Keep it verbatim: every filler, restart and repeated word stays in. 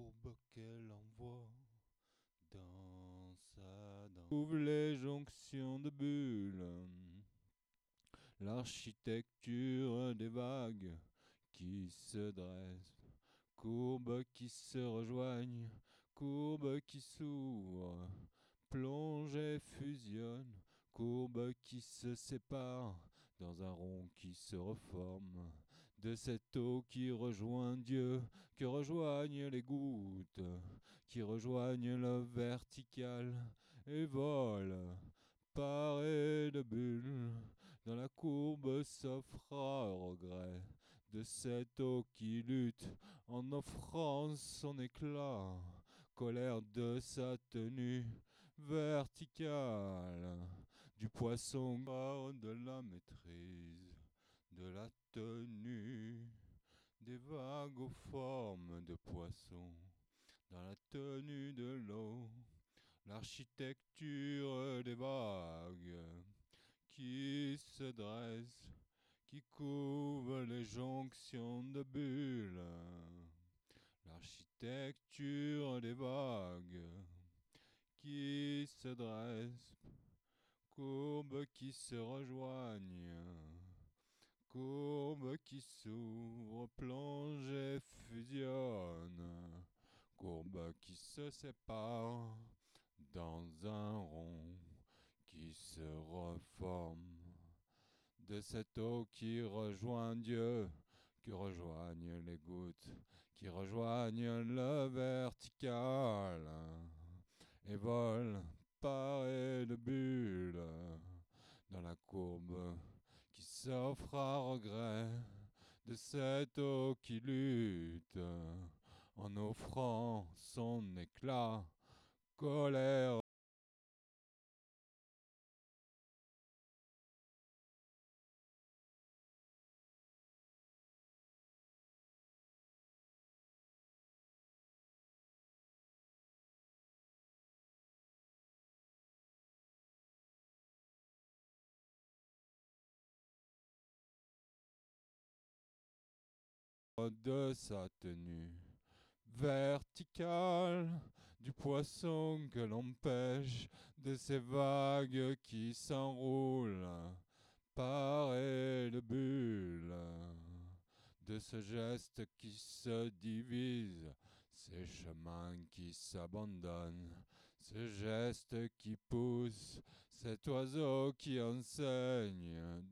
courbe qu'elle envoie dans sa dent. Ouvre les jonctions de bulles, l'architecture des vagues qui se dressent, courbes qui se rejoignent, courbes qui s'ouvrent, plongent et fusionnent, courbes qui se séparent dans un rond qui se reforme, de cette eau qui rejoint Dieu, que rejoignent les gouttes, qui rejoignent le vertical et volent, parées de bulles, dans la courbe s'offra au regret de cette eau qui lutte en offrant son éclat, colère de sa tenue verticale, du poisson de la maîtrise, de la tenue, des vagues aux formes de poissons, dans la tenue de l'eau, l'architecture des vagues qui se dressent, qui couvrent les jonctions de bulles, l'architecture des vagues qui se dressent, courbes qui se rejoignent, courbes qui s'ouvrent, plongent et fusionnent, courbes qui se séparent dans un rond qui se reforme, de cette eau qui rejoint Dieu, qui rejoignent les gouttes, qui rejoignent le vertical, et volent parées de bulles, dans la courbe qui s'offre à regret, de cette eau qui lutte, en offrant son éclat, colère. De sa tenue verticale, du poisson que l'on pêche, de ces vagues qui s'enroulent, parées de bulles, de ce geste qui se divise, ces chemins qui s'abandonnent, ce geste qui pousse, cet oiseau qui enseigne